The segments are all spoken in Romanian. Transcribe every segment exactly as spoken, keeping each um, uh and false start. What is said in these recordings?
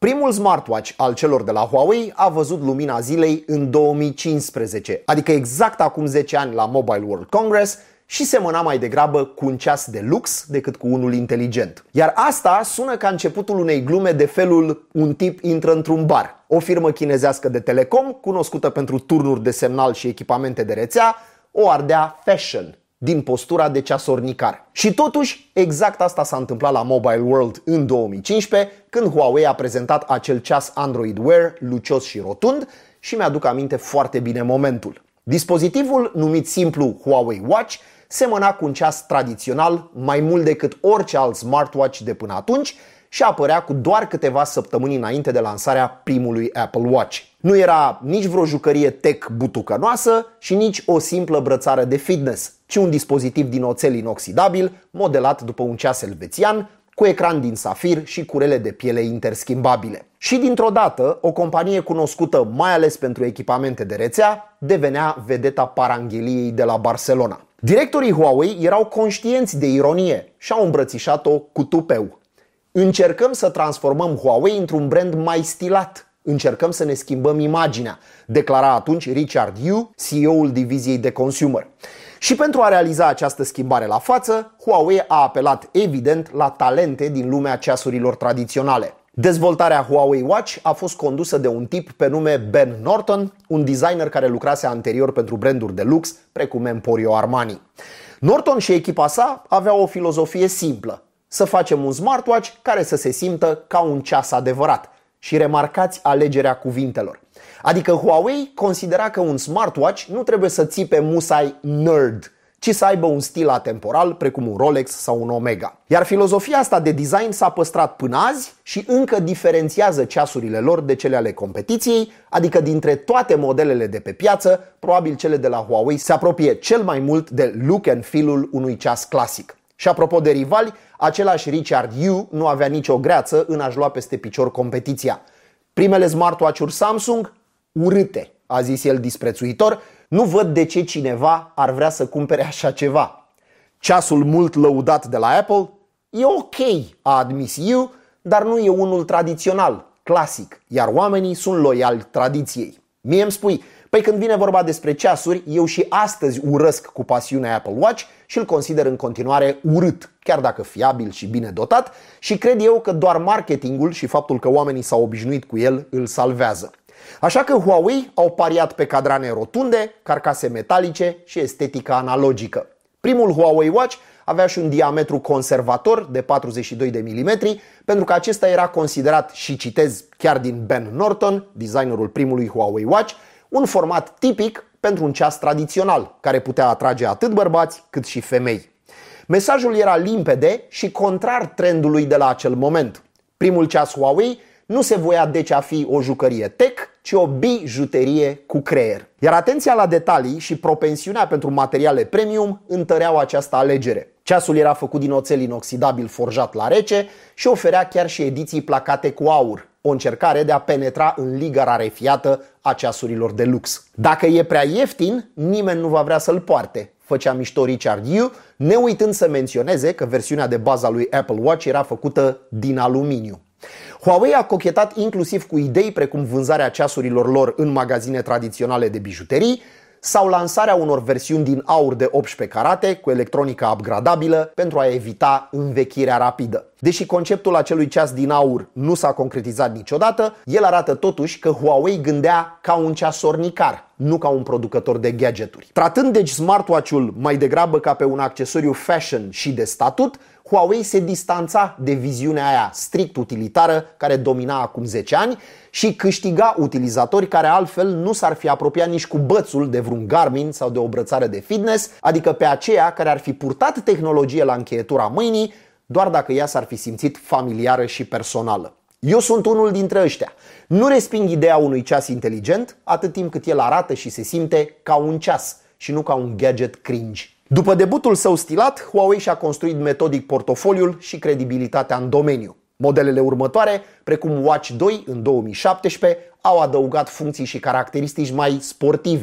Primul smartwatch al celor de la Huawei a văzut lumina zilei în două mii cincisprezece, adică exact acum zece ani la Mobile World Congress, și semăna mai degrabă cu un ceas de lux decât cu unul inteligent. Iar asta sună ca începutul unei glume de felul un tip intră într-un bar. O firmă chinezească de telecom, cunoscută pentru turnuri de semnal și echipamente de rețea, o ardea fashion din postura de ceasornicar. Și totuși, exact asta s-a întâmplat la Mobile World în două mii cincisprezece, când Huawei a prezentat acel ceas Android Wear lucios și rotund, și mi-aduc aminte foarte bine momentul. Dispozitivul, numit simplu Huawei Watch, semăna cu un ceas tradițional mai mult decât orice alt smartwatch de până atunci și apărea cu doar câteva săptămâni înainte de lansarea primului Apple Watch. Nu era nici vreo jucărie tech butucănoasă și nici o simplă brățară de fitness, ci un dispozitiv din oțel inoxidabil, modelat după un ceas elvețian, cu ecran din safir și curele de piele interschimbabile. Și dintr-o dată, o companie cunoscută mai ales pentru echipamente de rețea devenea vedeta parangheliei de la Barcelona. Directorii Huawei erau conștienți de ironie și au îmbrățișat-o cu tupeu. Încercăm să transformăm Huawei într-un brand mai stilat. Încercăm să ne schimbăm imaginea, declara atunci Richard Yu, C E O-ul diviziei de consumer. Și pentru a realiza această schimbare la față, Huawei a apelat evident la talente din lumea ceasurilor tradiționale. Dezvoltarea Huawei Watch a fost condusă de un tip pe nume Ben Norton, un designer care lucrase anterior pentru branduri de lux precum Emporio Armani. Norton și echipa sa aveau o filozofie simplă: să facem un smartwatch care să se simtă ca un ceas adevărat. Și remarcați alegerea cuvintelor. Adică Huawei considera că un smartwatch nu trebuie să țipe musai nerd, ci să aibă un stil atemporal precum un Rolex sau un Omega. Iar filozofia asta de design s-a păstrat până azi și încă diferențiază ceasurile lor de cele ale competiției, adică dintre toate modelele de pe piață, probabil cele de la Huawei se apropie cel mai mult de look and feel-ul unui ceas clasic. Și apropo de rivali, același Richard Yu nu avea nicio greață în a-și lua peste picior competiția. Primele smartwatch-uri Samsung, urâte, a zis el disprețuitor, nu văd de ce cineva ar vrea să cumpere așa ceva. Ceasul mult lăudat de la Apple e ok, a admis Yu, dar nu e unul tradițional, clasic, iar oamenii sunt loiali tradiției. Mie îmi spui, păi când vine vorba despre ceasuri, eu și astăzi urăsc cu pasiune Apple Watch și îl consider în continuare urât, chiar dacă fiabil și bine dotat, și cred eu că doar marketingul și faptul că oamenii s-au obișnuit cu el îl salvează. Așa că Huawei au pariat pe cadrane rotunde, carcase metalice și estetica analogică. Primul Huawei Watch avea și un diametru conservator de patruzeci și doi de milimetri, pentru că acesta era considerat, și citez chiar din Ben Norton, designerul primului Huawei Watch, un format tipic pentru un ceas tradițional, care putea atrage atât bărbați cât și femei. Mesajul era limpede și contrar trendului de la acel moment. Primul ceas Huawei nu se voia deci a fi o jucărie tech, ci o bijuterie cu creier. Iar atenția la detalii și propensiunea pentru materiale premium întăreau această alegere. Ceasul era făcut din oțel inoxidabil forjat la rece și oferea chiar și ediții placate cu aur, o încercare de a penetra în liga rarefiată a ceasurilor de lux. Dacă e prea ieftin, nimeni nu va vrea să-l poarte, făcea mișto Richard Yu, ne uitând să menționeze că versiunea de bază a lui Apple Watch era făcută din aluminiu. Huawei a cochetat inclusiv cu idei precum vânzarea ceasurilor lor în magazine tradiționale de bijuterii sau lansarea unor versiuni din aur de optsprezece carate cu electronică upgradabilă pentru a evita învechirea rapidă. Deși conceptul acelui ceas din aur nu s-a concretizat niciodată, el arată totuși că Huawei gândea ca un ceasornicar, nu ca un producător de gadgeturi. Tratând deci smartwatch-ul mai degrabă ca pe un accesoriu fashion și de statut, Huawei se distanța de viziunea aia strict utilitară care domina acum zece ani și câștiga utilizatori care altfel nu s-ar fi apropiat nici cu bățul de vreun Garmin sau de o brățară de fitness, adică pe aceea care ar fi purtat tehnologie la încheietura mâinii doar dacă ea s-ar fi simțit familiară și personală. Eu sunt unul dintre ăștia. Nu resping ideea unui ceas inteligent atât timp cât el arată și se simte ca un ceas și nu ca un gadget cringe. După debutul său stilat, Huawei și-a construit metodic portofoliul și credibilitatea în domeniu. Modelele următoare, precum Watch doi în două mii șaptesprezece, au adăugat funcții și caracteristici mai sportive,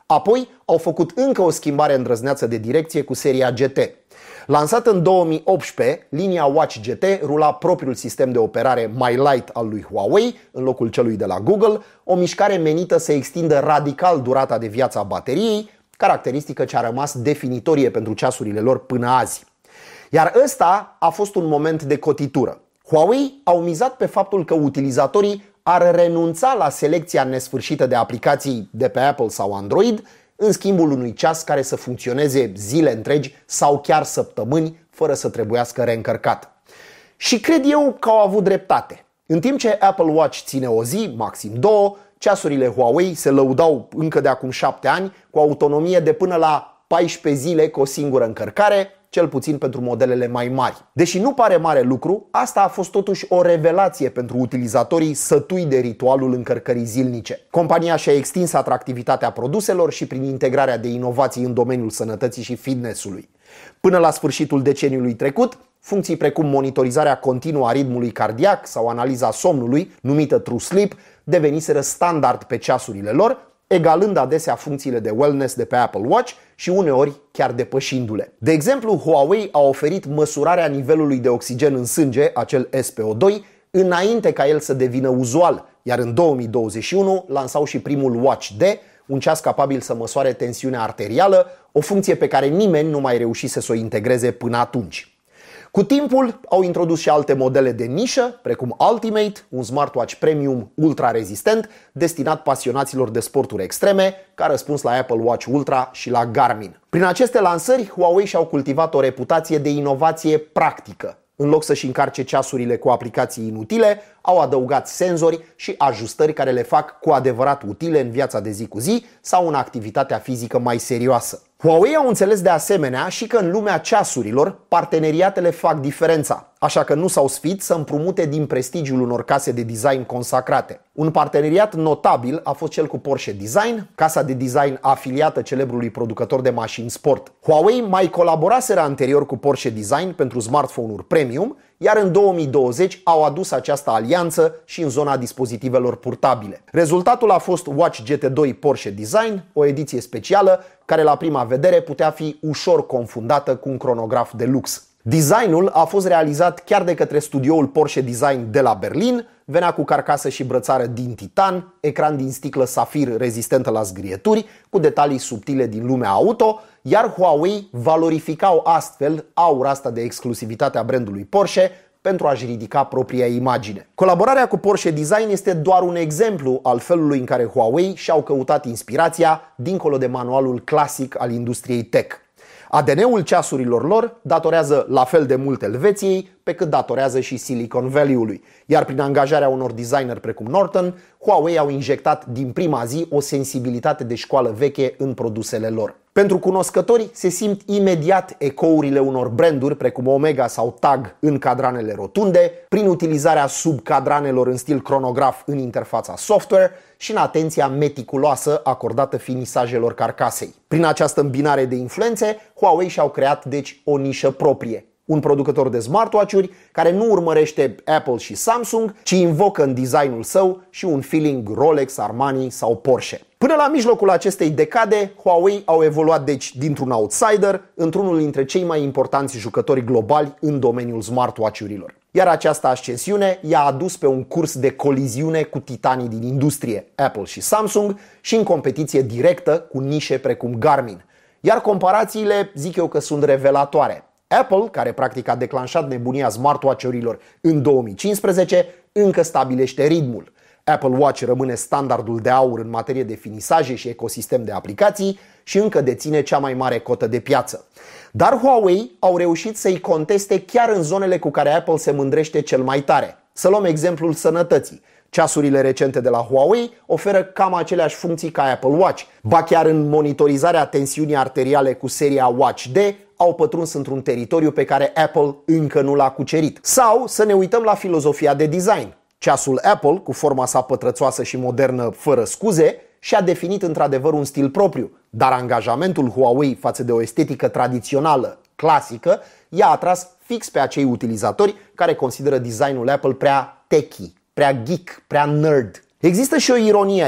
Apoi au făcut încă o schimbare îndrăzneață de direcție cu seria G T. Lansat în două mii optsprezece, linia Watch G T rula propriul sistem de operare mai light al lui Huawei în locul celui de la Google, o mișcare menită să extindă radical durata de viață a bateriei, caracteristică ce a rămas definitorie pentru ceasurile lor până azi. Iar ăsta a fost un moment de cotitură. Huawei au mizat pe faptul că utilizatorii ar renunța la selecția nesfârșită de aplicații de pe Apple sau Android în schimbul unui ceas care să funcționeze zile întregi sau chiar săptămâni fără să trebuiască reîncărcat. Și cred eu că au avut dreptate. În timp ce Apple Watch ține o zi, maxim două, ceasurile Huawei se lăudau încă de acum șapte ani cu autonomie de până la paisprezece zile cu o singură încărcare, cel puțin pentru modelele mai mari. Deși nu pare mare lucru, asta a fost totuși o revelație pentru utilizatorii sătui de ritualul încărcării zilnice. Compania și-a extins atractivitatea produselor și prin integrarea de inovații în domeniul sănătății și fitness-ului. Până la sfârșitul deceniului trecut, funcții precum monitorizarea continuă a ritmului cardiac sau analiza somnului, numită True Sleep, deveniseră standard pe ceasurile lor, egalând adesea funcțiile de wellness de pe Apple Watch și uneori chiar depășindu-le. De exemplu, Huawei a oferit măsurarea nivelului de oxigen în sânge, acel S P O doi, înainte ca el să devină uzual, iar în două mii douăzeci și unu lansau și primul Watch D, un ceas capabil să măsoare tensiunea arterială, o funcție pe care nimeni nu mai reușise să o integreze până atunci. Cu timpul au introdus și alte modele de nișă, precum Ultimate, un smartwatch premium ultra rezistent destinat pasionaților de sporturi extreme, ca răspuns la Apple Watch Ultra și la Garmin. Prin aceste lansări, Huawei și-au cultivat o reputație de inovație practică. În loc să-și încarce ceasurile cu aplicații inutile, au adăugat senzori și ajustări care le fac cu adevărat utile în viața de zi cu zi sau în activitatea fizică mai serioasă. Huawei au înțeles de asemenea și că în lumea ceasurilor, parteneriatele fac diferența, așa că nu s-au sfit să împrumute din prestigiul unor case de design consacrate. Un parteneriat notabil a fost cel cu Porsche Design, casa de design afiliată celebrului producător de mașini sport. Huawei mai colaboraseră anterior cu Porsche Design pentru smartphone-uri premium, iar în două mii douăzeci au adus această alianță și în zona dispozitivelor purtabile. Rezultatul a fost Watch G T doi Porsche Design, o ediție specială care la prima vedere putea fi ușor confundată cu un cronograf de lux. Designul a fost realizat chiar de către studioul Porsche Design de la Berlin, venea cu carcasă și brățară din titan, ecran din sticlă safir rezistentă la zgrieturi, cu detalii subtile din lumea auto, iar Huawei valorificau astfel aura asta de exclusivitate a brandului Porsche pentru a-și ridica propria imagine. Colaborarea cu Porsche Design este doar un exemplu al felului în care Huawei și-au căutat inspirația dincolo de manualul clasic al industriei tech. A D N-ul ceasurilor lor datorează la fel de mult Elveției pe cât datorează și Silicon Valley-ului, iar prin angajarea unor designeri precum Norton, Huawei au injectat din prima zi o sensibilitate de școală veche în produsele lor. Pentru cunoscători se simt imediat ecourile unor branduri precum Omega sau Tag în cadranele rotunde, prin utilizarea subcadranelor în stil cronograf în interfața software și în atenția meticuloasă acordată finisajelor carcasei. Prin această îmbinare de influențe, Huawei și-au creat deci o nișă proprie. Un producător de smartwatch-uri care nu urmărește Apple și Samsung, ci invocă în designul său și un feeling Rolex, Armani sau Porsche. Până la mijlocul acestei decade, Huawei au evoluat deci dintr-un outsider într-unul dintre cei mai importanți jucători globali în domeniul smartwatch-urilor. Iar această ascensiune i-a adus pe un curs de coliziune cu titanii din industrie, Apple și Samsung, și în competiție directă cu nișe precum Garmin. Iar comparațiile zic eu că sunt revelatoare. Apple, care practic a declanșat nebunia smartwatch-urilor în două mii cincisprezece, încă stabilește ritmul. Apple Watch rămâne standardul de aur în materie de finisaje și ecosistem de aplicații și încă deține cea mai mare cotă de piață. Dar Huawei au reușit să-i conteste chiar în zonele cu care Apple se mândrește cel mai tare. Să luăm exemplul sănătății. Ceasurile recente de la Huawei oferă cam aceleași funcții ca Apple Watch. Ba chiar în monitorizarea tensiunii arteriale cu seria Watch D au pătruns într-un teritoriu pe care Apple încă nu l-a cucerit. Sau să ne uităm la filozofia de design. Ceasul Apple, cu forma sa pătrățoasă și modernă fără scuze, și-a definit într-adevăr un stil propriu, dar angajamentul Huawei față de o estetică tradițională, clasică, i-a atras fix pe acei utilizatori care consideră designul Apple prea techy, prea geek, prea nerd. Există și o ironie aici.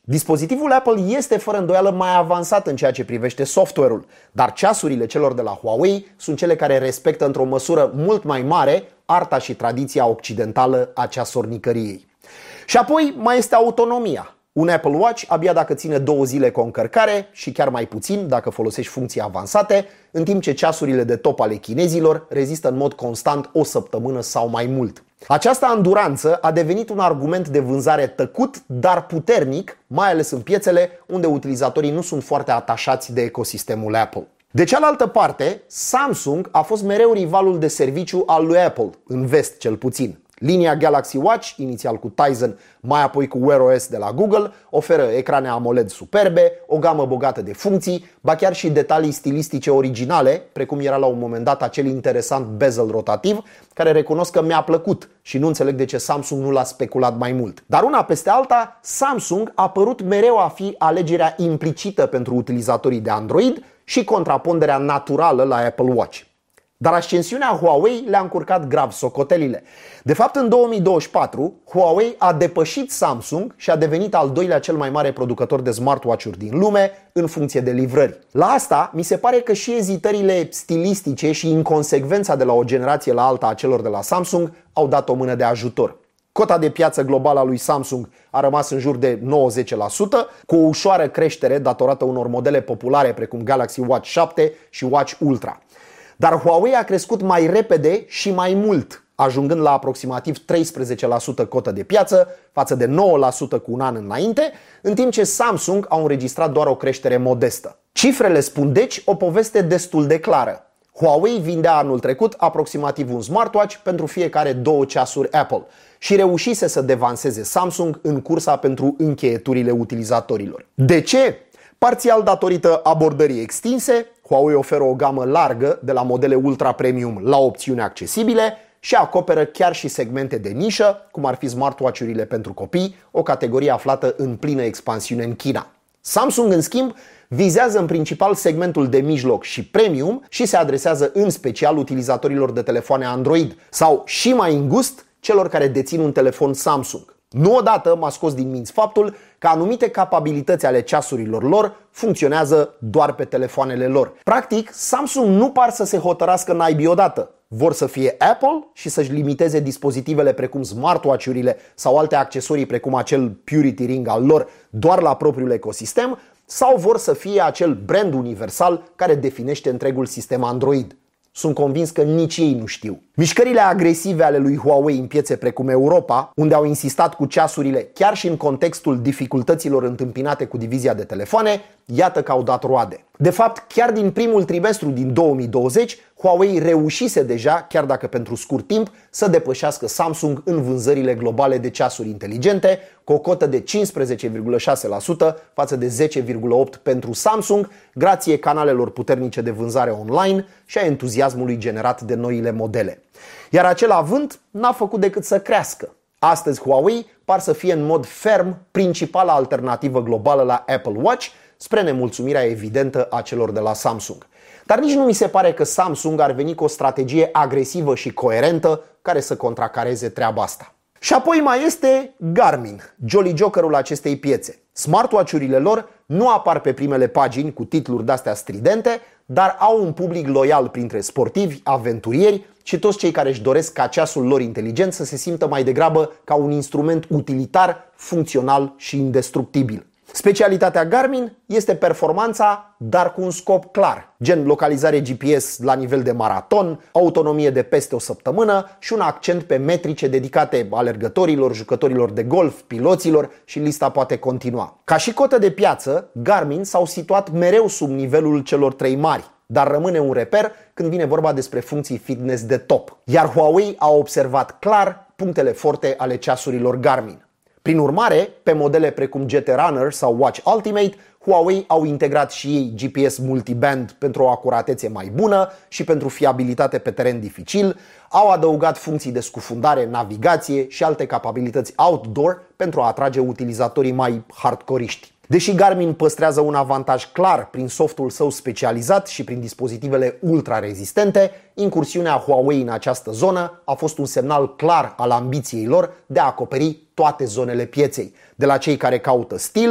Dispozitivul Apple este fără îndoială mai avansat în ceea ce privește software-ul, dar ceasurile celor de la Huawei sunt cele care respectă într-o măsură mult mai mare arta și tradiția occidentală a ceasornicăriei. Și apoi mai este autonomia. Un Apple Watch abia dacă ține două zile cu o încărcare și chiar mai puțin dacă folosești funcții avansate, în timp ce ceasurile de top ale chinezilor rezistă în mod constant o săptămână sau mai mult. Această anduranță a devenit un argument de vânzare tăcut, dar puternic, mai ales în piețele unde utilizatorii nu sunt foarte atașați de ecosistemul Apple. De cealaltă parte, Samsung a fost mereu rivalul de serviciu al lui Apple, în vest cel puțin. Linia Galaxy Watch, inițial cu Tizen, mai apoi cu Wear O S de la Google, oferă ecrane AMOLED superbe, o gamă bogată de funcții, ba chiar și detalii stilistice originale, precum era la un moment dat acel interesant bezel rotativ, care recunosc că mi-a plăcut și nu înțeleg de ce Samsung nu l-a speculat mai mult. Dar una peste alta, Samsung a părut mereu a fi alegerea implicită pentru utilizatorii de Android și contraponderea naturală la Apple Watch. Dar ascensiunea Huawei le-a încurcat grav socotelile. De fapt, în două mii douăzeci și patru, Huawei a depășit Samsung și a devenit al doilea cel mai mare producător de smartwatch-uri din lume în funcție de livrări. La asta, mi se pare că și ezitările stilistice și inconsecvența de la o generație la alta a celor de la Samsung au dat o mână de ajutor. Cota de piață globală a lui Samsung a rămas în jur de nouăzeci la sută, cu o ușoară creștere datorată unor modele populare precum Galaxy Watch șapte și Watch Ultra. Dar Huawei a crescut mai repede și mai mult, ajungând la aproximativ treisprezece la sută cotă de piață față de nouă la sută cu un an înainte, în timp ce Samsung a înregistrat doar o creștere modestă. Cifrele spun deci o poveste destul de clară. Huawei vindea anul trecut aproximativ un smartwatch pentru fiecare două ceasuri Apple și reușise să devanseze Samsung în cursa pentru încheieturile utilizatorilor. De ce? Parțial datorită abordării extinse, Huawei oferă o gamă largă de la modele ultra premium la opțiuni accesibile și acoperă chiar și segmente de nișă, cum ar fi smartwatch-urile pentru copii, o categorie aflată în plină expansiune în China. Samsung, în schimb, vizează în principal segmentul de mijloc și premium și se adresează în special utilizatorilor de telefoane Android sau, și mai îngust, celor care dețin un telefon Samsung. Nu odată m-a scos din minți faptul că anumite capabilități ale ceasurilor lor funcționează doar pe telefoanele lor. Practic, Samsung nu par să se hotărască naibii odată. Vor să fie Apple și să-și limiteze dispozitivele precum smartwatch-urile sau alte accesorii precum acel Purity Ring al lor doar la propriul ecosistem, sau vor să fie acel brand universal care definește întregul sistem Android. Sunt convins că nici ei nu știu. Mișcările agresive ale lui Huawei în piețe precum Europa, unde au insistat cu ceasurile chiar și în contextul dificultăților întâmpinate cu divizia de telefoane, iată că au dat roade. De fapt, chiar din primul trimestru din două mii douăzeci, Huawei reușise deja, chiar dacă pentru scurt timp, să depășească Samsung în vânzările globale de ceasuri inteligente, cu o cotă de cincisprezece virgulă șase la sută față de zece virgulă opt la sută pentru Samsung, grație canalelor puternice de vânzare online și a entuziasmului generat de noile modele. Iar acel avânt n-a făcut decât să crească. Astăzi Huawei par să fie în mod ferm principala alternativă globală la Apple Watch, spre nemulțumirea evidentă a celor de la Samsung. Dar nici nu mi se pare că Samsung ar veni cu o strategie agresivă și coerentă care să contracareze treaba asta. Și apoi mai este Garmin, jolly jokerul acestei piețe. Smartwatch-urile lor nu apar pe primele pagini cu titluri de-astea stridente, dar au un public loial printre sportivi, aventurieri și toți cei care își doresc ca ceasul lor inteligent să se simtă mai degrabă ca un instrument utilitar, funcțional și indestructibil. Specialitatea Garmin este performanța, dar cu un scop clar, gen localizare G P S la nivel de maraton, autonomie de peste o săptămână și un accent pe metrice dedicate alergătorilor, jucătorilor de golf, piloților și lista poate continua. Ca și cotă de piață, Garmin s-au situat mereu sub nivelul celor trei mari, dar rămâne un reper când vine vorba despre funcții fitness de top. Iar Huawei a observat clar punctele forte ale ceasurilor Garmin. Prin urmare, pe modele precum G T Runner sau Watch Ultimate, Huawei au integrat și ei G P S multiband pentru o acuratețe mai bună și pentru fiabilitate pe teren dificil, au adăugat funcții de scufundare, navigație și alte capabilități outdoor pentru a atrage utilizatorii mai hardcoreiști. Deși Garmin păstrează un avantaj clar prin softul său specializat și prin dispozitivele ultra-rezistente, incursiunea Huawei în această zonă a fost un semnal clar al ambiției lor de a acoperi toate zonele pieței, de la cei care caută stil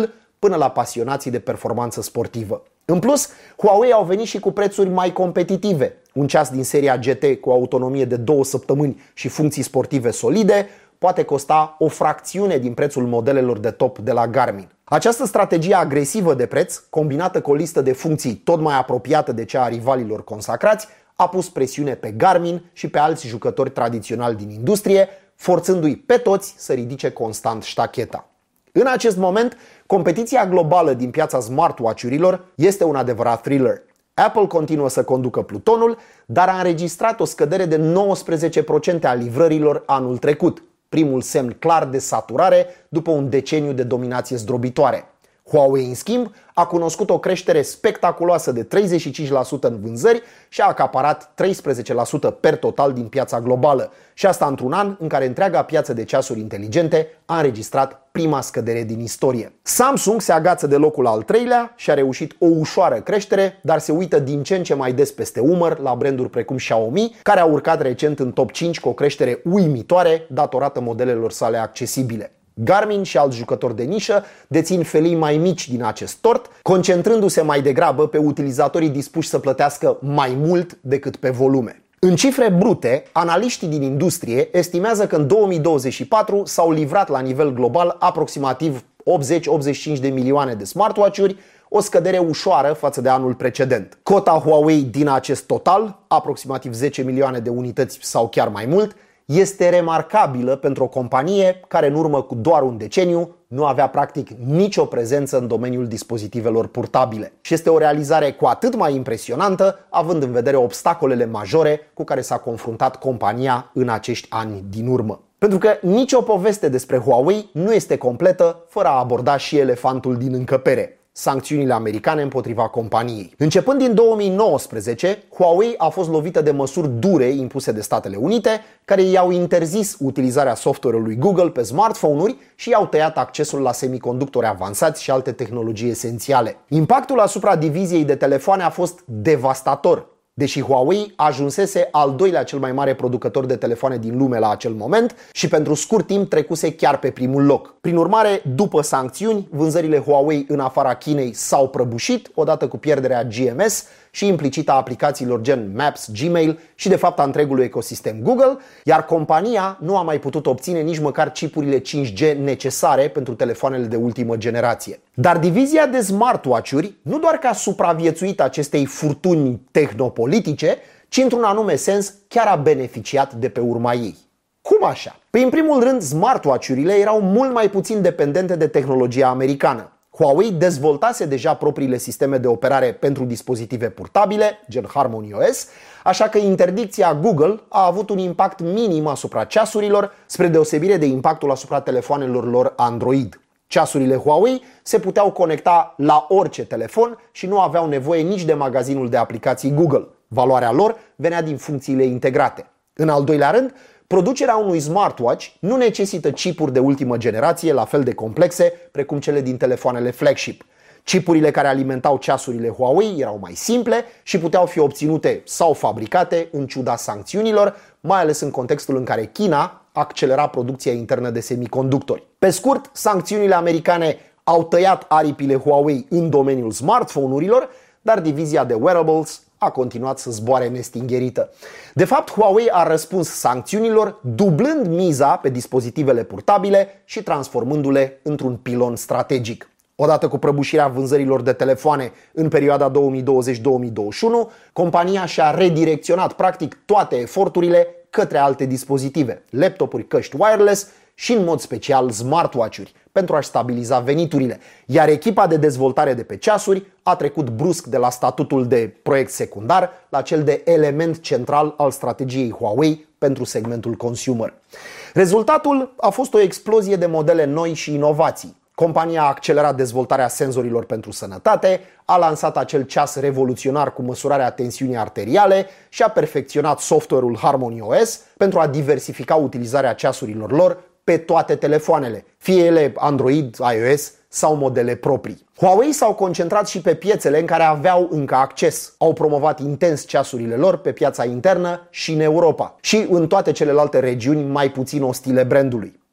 până la pasionații de performanță sportivă. În plus, Huawei au venit și cu prețuri mai competitive. Un ceas din seria G T cu autonomie de două săptămâni și funcții sportive solide poate costa o fracțiune din prețul modelelor de top de la Garmin. Această strategie agresivă de preț, combinată cu o listă de funcții tot mai apropiată de cea a rivalilor consacrați, a pus presiune pe Garmin și pe alți jucători tradiționali din industrie, forțându-i pe toți să ridice constant ștacheta. În acest moment, competiția globală din piața smartwatch-urilor este un adevărat thriller. Apple continuă să conducă plutonul, dar a înregistrat o scădere de nouăsprezece la sută a livrărilor anul trecut, primul semn clar de saturare după un deceniu de dominație zdrobitoare. Huawei, în schimb, a cunoscut o creștere spectaculoasă de treizeci și cinci la sută în vânzări și a acaparat treisprezece la sută per total din piața globală. Și asta într-un an în care întreaga piață de ceasuri inteligente a înregistrat prima scădere din istorie. Samsung se agață de locul al treilea și a reușit o ușoară creștere, dar se uită din ce în ce mai des peste umăr la branduri precum Xiaomi, care a urcat recent în top cinci cu o creștere uimitoare datorată modelelor sale accesibile. Garmin și alți jucători de nișă dețin felii mai mici din acest tort, concentrându-se mai degrabă pe utilizatorii dispuși să plătească mai mult decât pe volume. În cifre brute, analiștii din industrie estimează că în două mii douăzeci și patru s-au livrat la nivel global aproximativ optzeci la optzeci și cinci de milioane de smartwatch-uri, o scădere ușoară față de anul precedent. Cota Huawei din acest total, aproximativ zece milioane de unități sau chiar mai mult, este remarcabilă pentru o companie care în urmă cu doar un deceniu nu avea practic nicio prezență în domeniul dispozitivelor portabile. Și este o realizare cu atât mai impresionantă, având în vedere obstacolele majore cu care s-a confruntat compania în acești ani din urmă. Pentru că nicio poveste despre Huawei nu este completă fără a aborda și elefantul din încăpere: sancțiunile americane împotriva companiei. Începând din două mii nouăsprezece, Huawei a fost lovită de măsuri dure impuse de Statele Unite, care i-au interzis utilizarea software-ului Google pe smartphone-uri și i-au tăiat accesul la semiconductori avansați și alte tehnologii esențiale. Impactul asupra diviziei de telefoane a fost devastator. Deși Huawei ajunsese al doilea cel mai mare producător de telefoane din lume la acel moment și pentru scurt timp trecuse chiar pe primul loc. Prin urmare, după sancțiuni, vânzările Huawei în afara Chinei s-au prăbușit odată cu pierderea G M S și implicit a aplicațiilor gen Maps, Gmail și de fapt a întregului ecosistem Google, iar compania nu a mai putut obține nici măcar chipurile cinci G necesare pentru telefoanele de ultimă generație. Dar divizia de smartwatch-uri nu doar că a supraviețuit acestei furtuni tehnopolitice, ci într-un anume sens chiar a beneficiat de pe urma ei. Cum așa? Păi în primul rând, smartwatch-urile erau mult mai puțin dependente de tehnologia americană. Huawei dezvoltase deja propriile sisteme de operare pentru dispozitive portabile, gen HarmonyOS, așa că interdicția Google a avut un impact minim asupra ceasurilor, spre deosebire de impactul asupra telefoanelor lor Android. Ceasurile Huawei se puteau conecta la orice telefon și nu aveau nevoie nici de magazinul de aplicații Google. Valoarea lor venea din funcțiile integrate. În al doilea rând, producerea unui smartwatch nu necesită chipuri de ultimă generație la fel de complexe precum cele din telefoanele flagship. Chipurile care alimentau ceasurile Huawei erau mai simple și puteau fi obținute sau fabricate în ciuda sancțiunilor, mai ales în contextul în care China accelera producția internă de semiconductori. Pe scurt, sancțiunile americane au tăiat aripile Huawei în domeniul smartphone-urilor, dar divizia de wearables a continuat să zboare nestingherită. De fapt, Huawei a răspuns sancțiunilor dublând miza pe dispozitivele portabile și transformându-le într-un pilon strategic. Odată cu prăbușirea vânzărilor de telefoane în perioada două mii douăzeci - două mii douăzeci și unu, compania și-a redirecționat practic toate eforturile către alte dispozitive, laptopuri, căști wireless și în mod special smartwatch-uri, pentru a-și stabiliza veniturile, iar echipa de dezvoltare de pe ceasuri a trecut brusc de la statutul de proiect secundar la cel de element central al strategiei Huawei pentru segmentul consumer. Rezultatul a fost o explozie de modele noi și inovații. Compania a accelerat dezvoltarea senzorilor pentru sănătate, a lansat acel ceas revoluționar cu măsurarea tensiunii arteriale și a perfecționat software-ul HarmonyOS pentru a diversifica utilizarea ceasurilor lor pe toate telefoanele, fie ele Android, iOS sau modele proprii. Huawei s-au concentrat și pe piețele în care aveau încă acces. Au promovat intens ceasurile lor pe piața internă și în Europa și în toate celelalte regiuni mai puțin ostile brandului.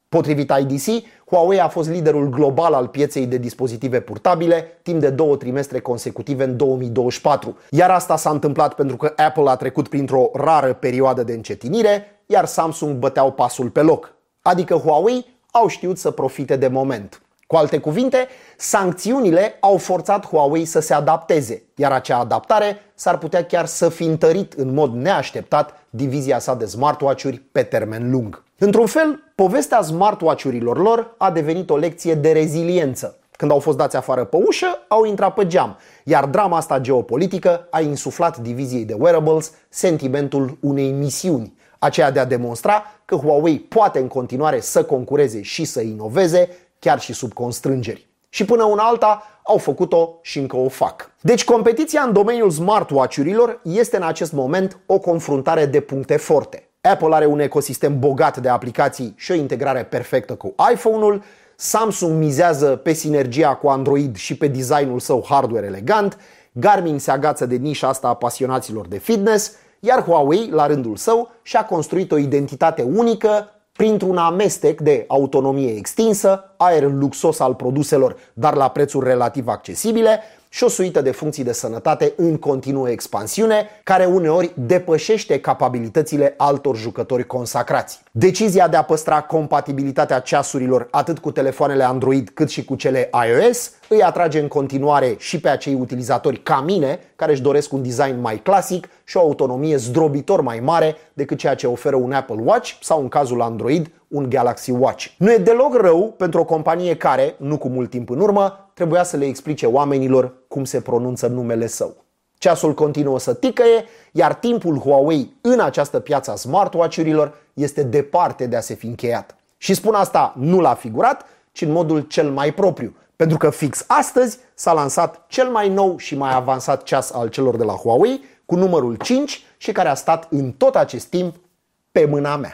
Potrivit I D C, Huawei a fost liderul global al pieței de dispozitive purtabile timp de două trimestre consecutive în două mii douăzeci și patru. Iar asta s-a întâmplat pentru că Apple a trecut printr-o rară perioadă de încetinire, iar Samsung băteau pasul pe loc. Adică Huawei au știut să profite de moment. Cu alte cuvinte, sancțiunile au forțat Huawei să se adapteze, iar acea adaptare s-ar putea chiar să fi întărit în mod neașteptat divizia sa de smartwatch-uri pe termen lung. Într-un fel, povestea smartwatch-urilor lor a devenit o lecție de reziliență. Când au fost dați afară pe ușă, au intrat pe geam, iar drama asta geopolitică a insuflat diviziei de wearables sentimentul unei misiuni, aceea de a demonstra că Huawei poate în continuare să concureze și să inoveze, chiar și sub constrângeri. Și până una alta au făcut-o și încă o fac. Deci competiția în domeniul smartwatch-urilor este în acest moment o confruntare de puncte forte. Apple are un ecosistem bogat de aplicații și o integrare perfectă cu iPhone-ul, Samsung mizează pe sinergia cu Android și pe designul său hardware elegant, Garmin se agață de nișa asta a pasionaților de fitness, iar Huawei, la rândul său, și-a construit o identitate unică printr-un amestec de autonomie extinsă, aer luxos al produselor, dar la prețuri relativ accesibile, și o suită de funcții de sănătate în continuă expansiune, care uneori depășește capabilitățile altor jucători consacrați. Decizia de a păstra compatibilitatea ceasurilor atât cu telefoanele Android cât și cu cele iOS îi atrage în continuare și pe acei utilizatori ca mine, care își doresc un design mai clasic și o autonomie zdrobitor mai mare decât ceea ce oferă un Apple Watch sau, în cazul Android, un Galaxy Watch. Nu e deloc rău pentru o companie care, nu cu mult timp în urmă, trebuia să le explice oamenilor cum se pronunță numele său. Ceasul continuă să ticăie, iar timpul Huawei în această piață a smartwatch-urilor este departe de a se fi încheiat. Și spun asta nu la figurat, ci în modul cel mai propriu, pentru că fix astăzi s-a lansat cel mai nou și mai avansat ceas al celor de la Huawei, cu numărul cinci și care a stat în tot acest timp pe mâna mea.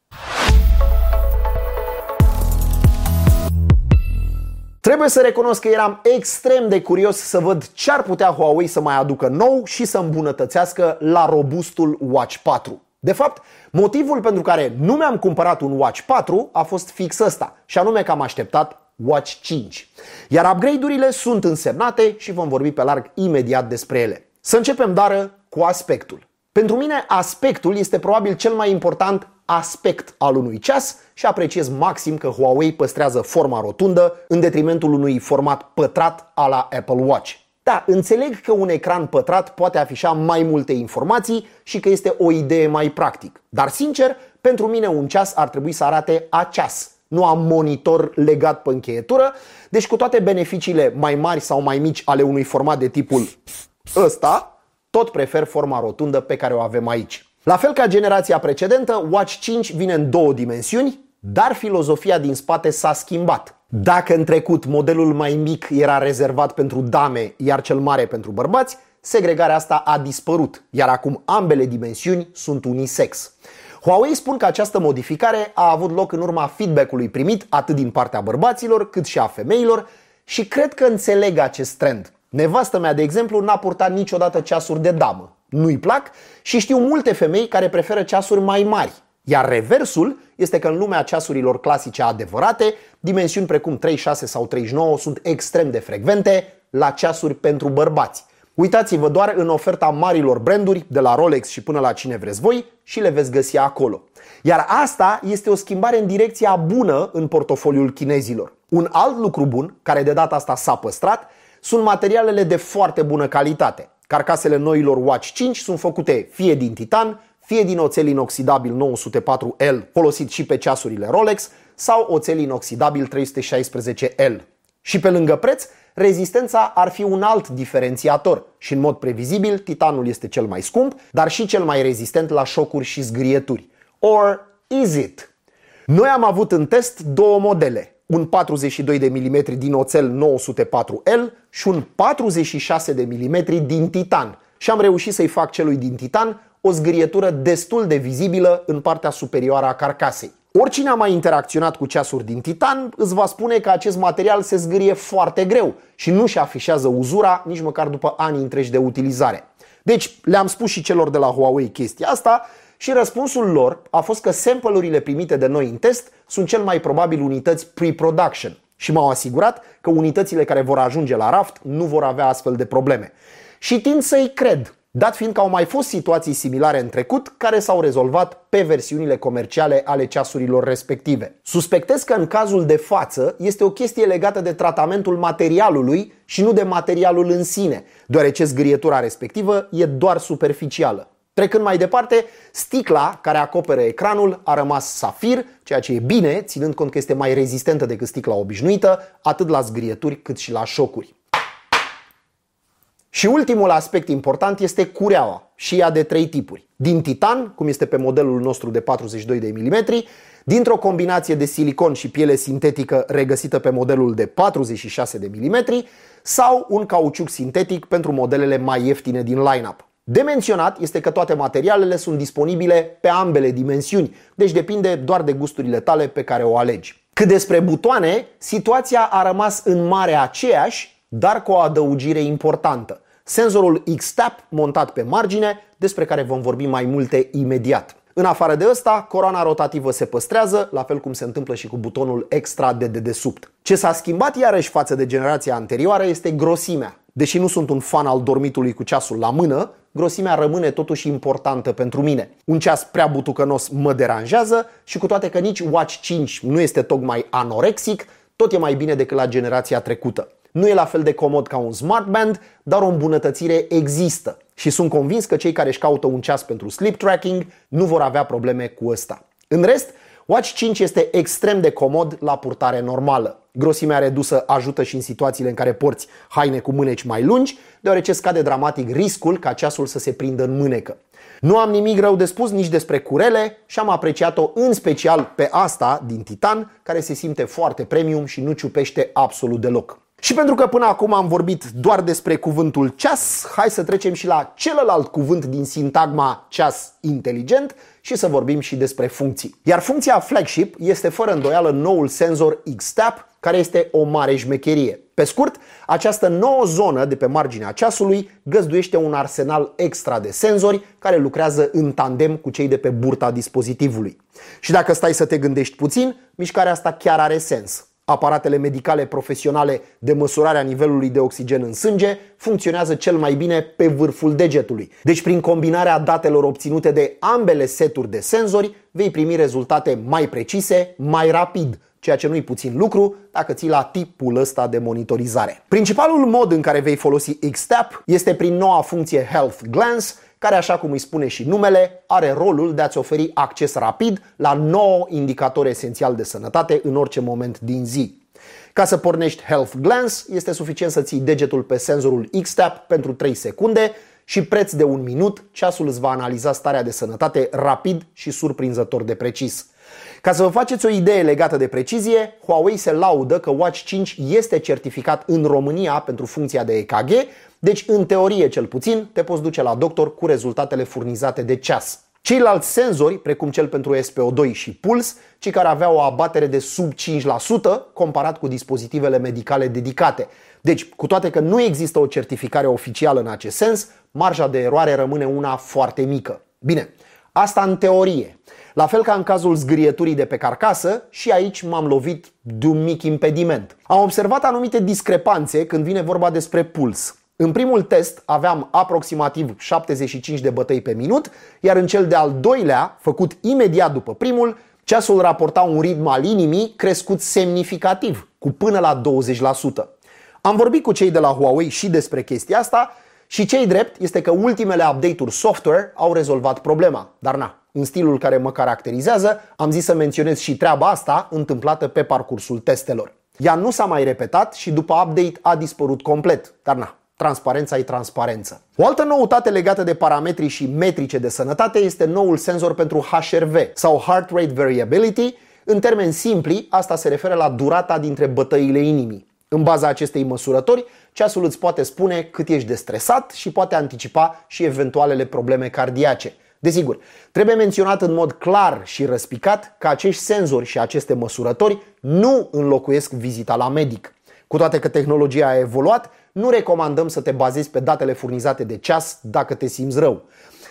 Trebuie să recunosc că eram extrem de curios să văd ce ar putea Huawei să mai aducă nou și să îmbunătățească la robustul Watch patru. De fapt, motivul pentru care nu mi-am cumpărat un Watch patru a fost fix ăsta, și anume că am așteptat Watch cinci. Iar upgrade-urile sunt însemnate și vom vorbi pe larg imediat despre ele. Să începem, dar, cu aspectul. Pentru mine, aspectul este probabil cel mai important aspect al unui ceas și apreciez maxim că Huawei păstrează forma rotundă în detrimentul unui format pătrat a la Apple Watch. Da, înțeleg că un ecran pătrat poate afișa mai multe informații și că este o idee mai practic. Dar sincer, pentru mine un ceas ar trebui să arate a ceas. Nu am monitor legat pe încheietură, deci cu toate beneficiile mai mari sau mai mici ale unui format de tipul ăsta, tot prefer forma rotundă pe care o avem aici. La fel ca generația precedentă, Watch cinci vine în două dimensiuni, dar filozofia din spate s-a schimbat. Dacă în trecut modelul mai mic era rezervat pentru dame, iar cel mare pentru bărbați, segregarea asta a dispărut, iar acum ambele dimensiuni sunt unisex. Huawei spun că această modificare a avut loc în urma feedback-ului primit atât din partea bărbaților cât și a femeilor și cred că înțeleg acest trend. Nevastă mea, de exemplu, n-a purtat niciodată ceasuri de damă. Nu-i plac și știu multe femei care preferă ceasuri mai mari. Iar reversul este că în lumea ceasurilor clasice adevărate, dimensiuni precum treizeci și șase sau treizeci și nouă sunt extrem de frecvente la ceasuri pentru bărbați. Uitați-vă doar în oferta marilor branduri, de la Rolex și până la cine vreți voi, și le veți găsi acolo. Iar asta este o schimbare în direcția bună în portofoliul chinezilor. Un alt lucru bun, care de data asta s-a păstrat, sunt materialele de foarte bună calitate. Carcasele noilor Watch cinci sunt făcute fie din titan, fie din oțel inoxidabil nouă sute patru L, folosit și pe ceasurile Rolex, sau oțel inoxidabil trei sute șaisprezece L. Și pe lângă preț, rezistența ar fi un alt diferențiator și în mod previzibil titanul este cel mai scump, dar și cel mai rezistent la șocuri și zgârieturi. Or is it? Noi am avut în test două modele, un patruzeci și doi de milimetri din oțel nouă sute patru L și un patruzeci și șase de milimetri din titan și am reușit să-i fac celui din titan o zgârietură destul de vizibilă în partea superioară a carcasei. Oricine a mai interacționat cu ceasuri din titan îți va spune că acest material se zgârie foarte greu și nu-și afișează uzura nici măcar după ani întregi de utilizare. Deci le-am spus și celor de la Huawei chestia asta Și răspunsul lor a fost că sample-urile primite de noi în test sunt cel mai probabil unități pre-production și m-au asigurat că unitățile care vor ajunge la raft nu vor avea astfel de probleme. Și tind să-i cred, dat fiind că au mai fost situații similare în trecut care s-au rezolvat pe versiunile comerciale ale ceasurilor respective. Suspectez că în cazul de față este o chestie legată de tratamentul materialului și nu de materialul în sine, deoarece zgârietura respectivă e doar superficială. Trecând mai departe, sticla care acoperă ecranul a rămas safir, ceea ce e bine, ținând cont că este mai rezistentă decât sticla obișnuită, atât la zgârieturi cât și la șocuri. Și ultimul aspect important este cureaua, și ea de trei tipuri. Din titan, cum este pe modelul nostru de patruzeci și doi de milimetri, dintr-o combinație de silicon și piele sintetică regăsită pe modelul de patruzeci și șase de milimetri sau un cauciuc sintetic pentru modelele mai ieftine din line-up. De menționat este că toate materialele sunt disponibile pe ambele dimensiuni, deci depinde doar de gusturile tale pe care o alegi. Cât despre butoane, situația a rămas în mare aceeași, dar cu o adăugire importantă. Senzorul X-Tap montat pe margine, despre care vom vorbi mai multe imediat. În afară de ăsta, coroana rotativă se păstrează, la fel cum se întâmplă și cu butonul extra de dedesubt. Ce s-a schimbat iarăși față de generația anterioară este grosimea. Deși nu sunt un fan al dormitului cu ceasul la mână, grosimea rămâne totuși importantă pentru mine. Un ceas prea butucănos mă deranjează și cu toate că nici Watch cinci nu este tocmai anorexic, tot e mai bine decât la generația trecută. Nu e la fel de comod ca un smartband, dar o îmbunătățire există și sunt convins că cei care își caută un ceas pentru sleep tracking nu vor avea probleme cu ăsta. În rest, Watch cinci este extrem de comod la purtare normală. Grosimea redusă ajută și în situațiile în care porți haine cu mâneci mai lungi, deoarece scade dramatic riscul ca ceasul să se prindă în mânecă. Nu am nimic rău de spus nici despre curele și am apreciat-o în special pe asta din titan, care se simte foarte premium și nu ciupește absolut deloc. Și pentru că până acum am vorbit doar despre cuvântul ceas, hai să trecem și la celălalt cuvânt din sintagma ceas inteligent și să vorbim și despre funcții. Iar funcția flagship este fără îndoială noul senzor X-Tap, care este o mare șmecherie. Pe scurt, această nouă zonă de pe marginea ceasului găzduiește un arsenal extra de senzori care lucrează în tandem cu cei de pe burta dispozitivului. Și dacă stai să te gândești puțin, mișcarea asta chiar are sens. Aparatele medicale profesionale de măsurare a nivelului de oxigen în sânge funcționează cel mai bine pe vârful degetului. Deci prin combinarea datelor obținute de ambele seturi de senzori vei primi rezultate mai precise, mai rapid, ceea ce nu-i puțin lucru dacă ții la tipul ăsta de monitorizare. Principalul mod în care vei folosi X-Tap este prin noua funcție Health Glance, care, așa cum îi spune și numele, are rolul de a-ți oferi acces rapid la nouă indicatori esențiali de sănătate în orice moment din zi. Ca să pornești Health Glance, este suficient să ții degetul pe senzorul X-Tap pentru trei secunde și preț de un minut, ceasul îți va analiza starea de sănătate rapid și surprinzător de precis. Ca să vă faceți o idee legată de precizie, Huawei se laudă că Watch cinci este certificat în România pentru funcția de E K G, deci în teorie cel puțin te poți duce la doctor cu rezultatele furnizate de ceas. Ceilalți senzori, precum cel pentru S P O doi și puls, cei care aveau o abatere de sub cinci la sută comparat cu dispozitivele medicale dedicate. Deci, cu toate că nu există o certificare oficială în acest sens, marja de eroare rămâne una foarte mică. Bine, asta în teorie. La fel ca în cazul zgârieturii de pe carcasă, și aici m-am lovit de un mic impediment. Am observat anumite discrepanțe când vine vorba despre puls. În primul test aveam aproximativ șaptezeci și cinci de bătăi pe minut, iar în cel de-al doilea, făcut imediat după primul, ceasul raporta un ritm al inimii crescut semnificativ, cu până la douăzeci la sută. Am vorbit cu cei de la Huawei și despre chestia asta și ce-i drept este că ultimele update-uri software au rezolvat problema, dar na. În stilul care mă caracterizează, am zis să menționez și treaba asta întâmplată pe parcursul testelor. Ea nu s-a mai repetat și după update a dispărut complet, dar na, transparența e transparență. O altă noutate legată de parametrii și metrice de sănătate este noul senzor pentru H R V sau Heart Rate Variability. În termeni simpli, asta se referă la durata dintre bătăile inimii. În baza acestei măsurători, ceasul îți poate spune cât ești de stresat și poate anticipa și eventualele probleme cardiace. Desigur, trebuie menționat în mod clar și răspicat că acești senzori și aceste măsurători nu înlocuiesc vizita la medic. Cu toate că tehnologia a evoluat, nu recomandăm să te bazezi pe datele furnizate de ceas dacă te simți rău.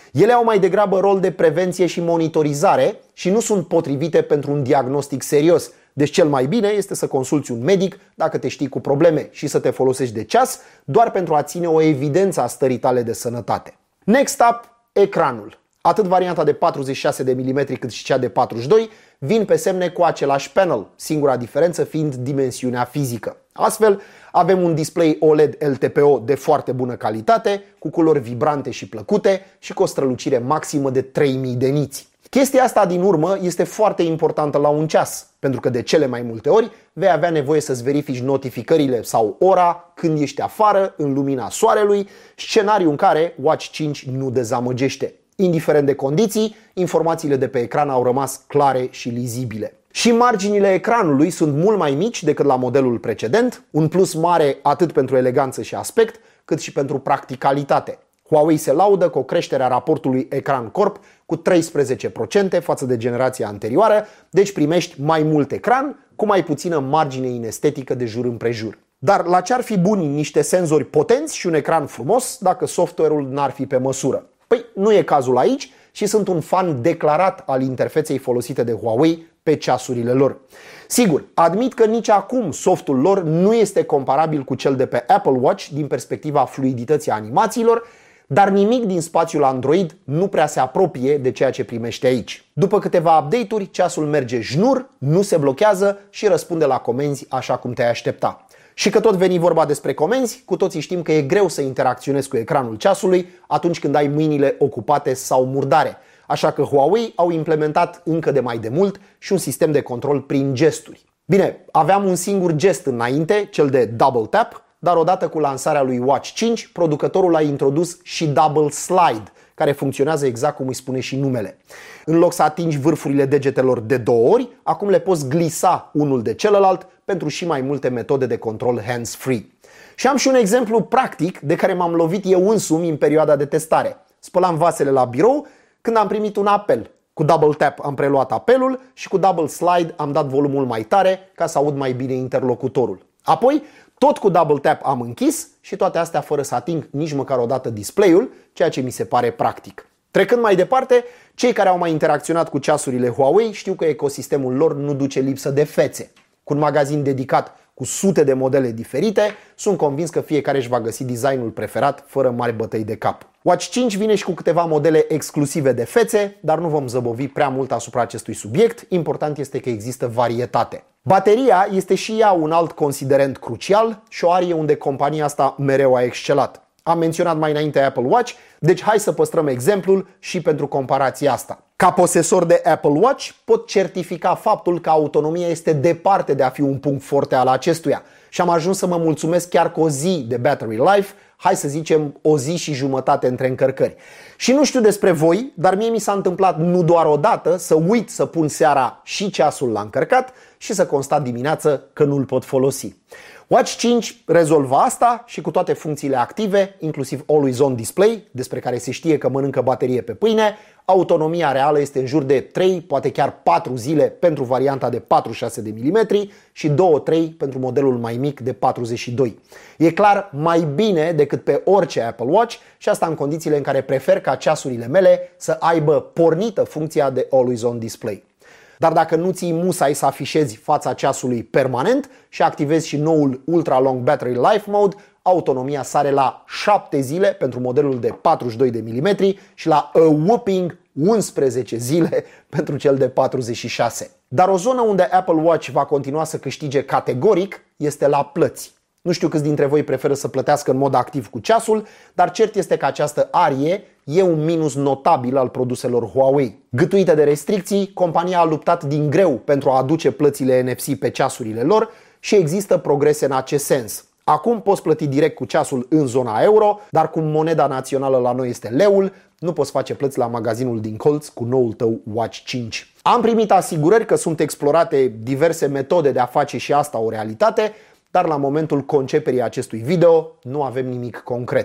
Ele au mai degrabă rol de prevenție și monitorizare și nu sunt potrivite pentru un diagnostic serios. Deci cel mai bine este să consulți un medic dacă te știi cu probleme și să te folosești de ceas doar pentru a ține o evidență a stării tale de sănătate. Next up, ecranul. Atât varianta de patruzeci și șase de milimetri cât și cea de patruzeci și doi vin pe semne cu același panel, singura diferență fiind dimensiunea fizică. Astfel, avem un display O L E D L T P O de foarte bună calitate, cu culori vibrante și plăcute și cu o strălucire maximă de trei mii de niți. Chestia asta din urmă este foarte importantă la un ceas, pentru că de cele mai multe ori vei avea nevoie să-ți verifici notificările sau ora când ești afară, în lumina soarelui, scenariu în care Watch cinci nu dezamăgește. Indiferent de condiții, informațiile de pe ecran au rămas clare și lizibile. Și marginile ecranului sunt mult mai mici decât la modelul precedent, un plus mare atât pentru eleganță și aspect, cât și pentru practicalitate. Huawei se laudă cu o creștere a raportului ecran-corp cu treisprezece la sută față de generația anterioară, deci primești mai mult ecran cu mai puțină margine inestetică de jur împrejur. Dar la ce ar fi buni niște senzori potenți și un ecran frumos dacă software-ul n-ar fi pe măsură? Păi nu e cazul aici și sunt un fan declarat al interfeței folosite de Huawei pe ceasurile lor. Sigur, admit că nici acum softul lor nu este comparabil cu cel de pe Apple Watch din perspectiva fluidității animațiilor, dar nimic din spațiul Android nu prea se apropie de ceea ce primește aici. După câteva update-uri, ceasul merge jnur, nu se blochează și răspunde la comenzi așa cum te-ai aștepta. Și că tot veni vorba despre comenzi, cu toții știm că e greu să interacționezi cu ecranul ceasului atunci când ai mâinile ocupate sau murdare. Așa că Huawei au implementat încă de mai demult și un sistem de control prin gesturi. Bine, aveam un singur gest înainte, cel de double tap, dar odată cu lansarea lui Watch cinci, producătorul a introdus și double slide, care funcționează exact cum îi spune și numele. În loc să atingi vârfurile degetelor de două ori, acum le poți glisa unul de celălalt pentru și mai multe metode de control hands-free. Și am și un exemplu practic de care m-am lovit eu însumi în perioada de testare. Spălam vasele la birou când am primit un apel. Cu double tap am preluat apelul și cu double slide am dat volumul mai tare ca să aud mai bine interlocutorul. Apoi, tot cu double tap am închis și toate astea fără să ating nici măcar o dată display-ul, ceea ce mi se pare practic. Trecând mai departe, cei care au mai interacționat cu ceasurile Huawei știu că ecosistemul lor nu duce lipsă de fețe. Cu un magazin dedicat cu sute de modele diferite, sunt convins că fiecare își va găsi designul preferat fără mari bătăi de cap. Watch cinci vine și cu câteva modele exclusive de fețe, dar nu vom zăbovi prea mult asupra acestui subiect, important este că există varietate. Bateria este și ea un alt considerent crucial și o arie unde compania asta mereu a excelat. Am menționat mai înainte Apple Watch, deci hai să păstrăm exemplul și pentru comparația asta. Ca posesor de Apple Watch pot certifica faptul că autonomia este departe de a fi un punct forte al acestuia și am ajuns să mă mulțumesc chiar cu o zi de battery life, hai să zicem o zi și jumătate între încărcări. Și nu știu despre voi, dar mie mi s-a întâmplat nu doar o dată să uit să pun seara și ceasul la încărcat și să constat dimineață că nu-l pot folosi. Watch cinci rezolvă asta și cu toate funcțiile active, inclusiv Always On Display, despre care se știe că mănâncă baterie pe pâine, autonomia reală este în jur de trei, poate chiar patru zile pentru varianta de patruzeci și șase de milimetri și doi trei pentru modelul mai mic de patruzeci și doi. E clar mai bine decât pe orice Apple Watch și asta în condițiile în care prefer ca ceasurile mele să aibă pornită funcția de Always On Display. Dar dacă nu ții musai să afișezi fața ceasului permanent și activezi și noul Ultra Long Battery Life Mode, autonomia sare la șapte zile pentru modelul de patruzeci și doi de milimetri și la a whopping unsprezece zile pentru cel de patruzeci și șase. Dar o zonă unde Apple Watch va continua să câștige categoric este la plăți. Nu știu câți dintre voi preferă să plătească în mod activ cu ceasul, dar cert este că această arie e un minus notabil al produselor Huawei. Gâtuită de restricții, compania a luptat din greu pentru a aduce plățile N F C pe ceasurile lor și există progrese în acest sens. Acum poți plăti direct cu ceasul în zona euro, dar cum moneda națională la noi este leul, nu poți face plăți la magazinul din colț cu noul tău Watch cinci. Am primit asigurări că sunt explorate diverse metode de a face și asta o realitate, dar la momentul conceperii acestui video nu avem nimic concret.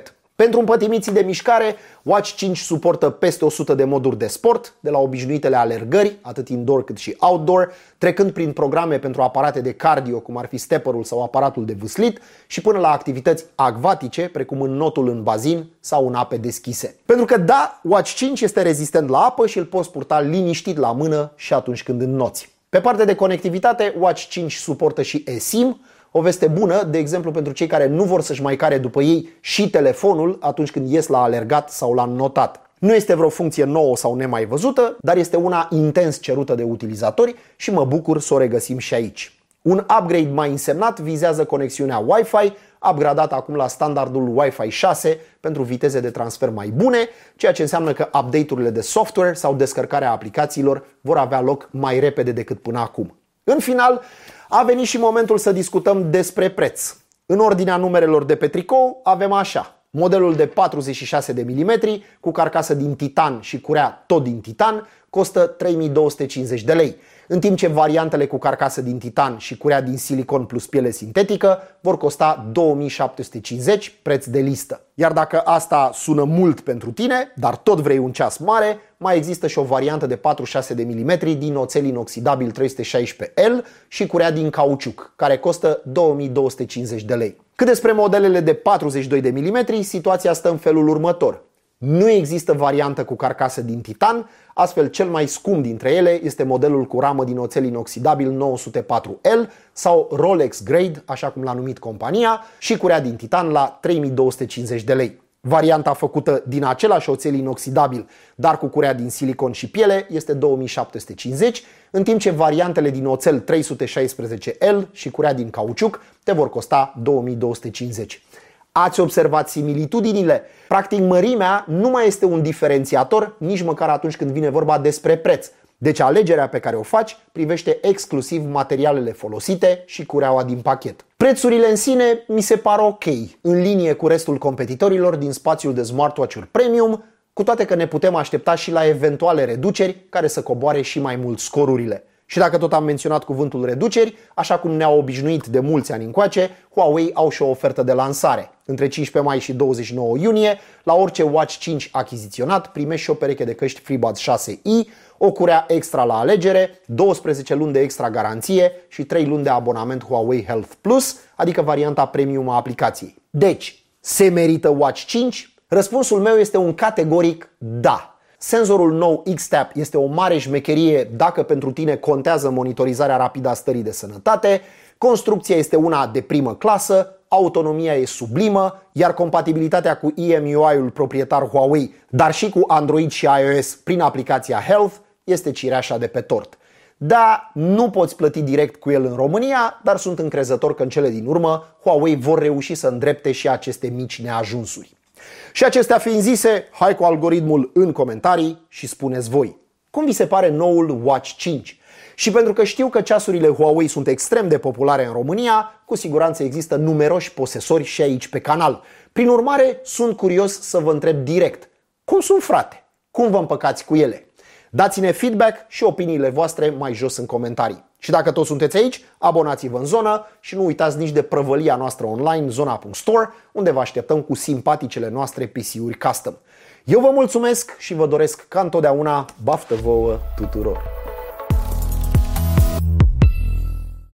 Pentru împătimiții de mișcare, Watch cinci suportă peste o sută de moduri de sport, de la obișnuitele alergări, atât indoor cât și outdoor, trecând prin programe pentru aparate de cardio, cum ar fi stepperul sau aparatul de vâslit, și până la activități acvatice, precum înnotul în bazin sau în ape deschise. Pentru că da, Watch cinci este rezistent la apă și îl poți purta liniștit la mână și atunci când înnoți. Pe partea de conectivitate, Watch cinci suportă și eSIM, o veste bună, de exemplu, pentru cei care nu vor să-și mai care după ei și telefonul atunci când ies la alergat sau la înnotat. Nu este vreo funcție nouă sau nemai văzută, dar este una intens cerută de utilizatori și mă bucur să o regăsim și aici. Un upgrade mai însemnat vizează conexiunea Wi-Fi, upgradat acum la standardul Wi-Fi șase pentru viteze de transfer mai bune, ceea ce înseamnă că update-urile de software sau descărcarea aplicațiilor vor avea loc mai repede decât până acum. În final, a venit și momentul să discutăm despre preț. În ordinea numerelor de pe tricou avem așa: modelul de patruzeci și șase de milimetri cu carcasă din titan și curea tot din titan costă trei mii două sute cincizeci de lei, în timp ce variantele cu carcasă din titan și curea din silicon plus piele sintetică vor costa două mii șapte sute cincizeci, preț de listă. Iar dacă asta sună mult pentru tine, dar tot vrei un ceas mare, mai există și o variantă de patruzeci și șase de milimetri din oțel inoxidabil trei sute șaisprezece L și curea din cauciuc, care costă două mii două sute cincizeci de lei. Cât despre modelele de patruzeci și doi de milimetri, situația stă în felul următor. Nu există variantă cu carcasă din titan, astfel cel mai scump dintre ele este modelul cu ramă din oțel inoxidabil nouă sute patru L sau Rolex Grade, așa cum l-a numit compania, și curea din titan la trei mii două sute cincizeci de lei. Varianta făcută din același oțel inoxidabil, dar cu curea din silicon și piele, este două mii șapte sute cincizeci, în timp ce variantele din oțel trei sute șaisprezece L și curea din cauciuc te vor costa două mii două sute cincizeci. Ați observat similitudinile? Practic, mărimea nu mai este un diferențiator, nici măcar atunci când vine vorba despre preț. Deci alegerea pe care o faci privește exclusiv materialele folosite și cureaua din pachet. Prețurile în sine mi se par ok, în linie cu restul competitorilor din spațiul de smartwatch-uri premium, cu toate că ne putem aștepta și la eventuale reduceri care să coboare și mai mult scorurile. Și dacă tot am menționat cuvântul reduceri, așa cum ne-au obișnuit de mulți ani încoace, Huawei au și o ofertă de lansare. Între cincisprezece mai și douăzeci și nouă iunie, la orice Watch cinci achiziționat, primești și o pereche de căști FreeBuds șase i, o curea extra la alegere, douăsprezece luni de extra garanție și trei luni de abonament Huawei Health Plus, adică varianta premium a aplicației. Deci, se merită Watch cinci? Răspunsul meu este un categoric da. Senzorul nou X-Tap este o mare șmecherie dacă pentru tine contează monitorizarea rapidă a stării de sănătate, construcția este una de primă clasă, autonomia e sublimă, iar compatibilitatea cu E M U I-ul proprietar Huawei, dar și cu Android și iOS prin aplicația Health, este cireașa de pe tort. Da, nu poți plăti direct cu el în România, dar sunt încrezător că în cele din urmă Huawei vor reuși să îndrepte și aceste mici neajunsuri. Și acestea fiind zise, hai cu algoritmul în comentarii și spuneți voi, cum vi se pare noul Watch cinci? Și pentru că știu că ceasurile Huawei sunt extrem de populare în România, cu siguranță există numeroși posesori și aici pe canal. Prin urmare, sunt curios să vă întreb direct, cum sunt, frate? Cum vă împăcați cu ele? Dați-ne feedback și opiniile voastre mai jos în comentarii. Și dacă toți sunteți aici, abonați-vă în zonă și nu uitați nici de prăvălia noastră online, zona punct store, unde vă așteptăm cu simpaticele noastre P C-uri custom. Eu vă mulțumesc și vă doresc ca întotdeauna baftă vouă tuturor!